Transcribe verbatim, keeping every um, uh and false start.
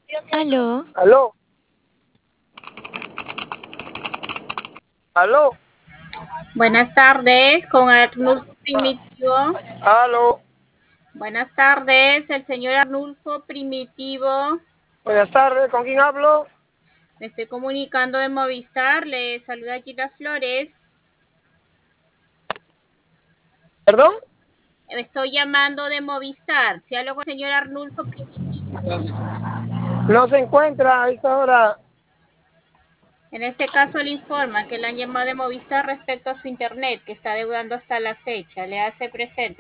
Aló, Aló, aló, Buenas tardes, con Arnulfo Primitivo. aló. Buenas tardes, el señor Arnulfo Primitivo. Buenas tardes, ¿con quién hablo? Me estoy comunicando de Movistar. Le saluda Gita Flores. ¿Perdón? Me estoy llamando de Movistar. Si hablo con el señor Arnulfo Primitivo. No se encuentra a esta hora. En este caso le informa que le han llamado de Movistar respecto a su internet, que está deudando hasta la fecha. Le hace presente.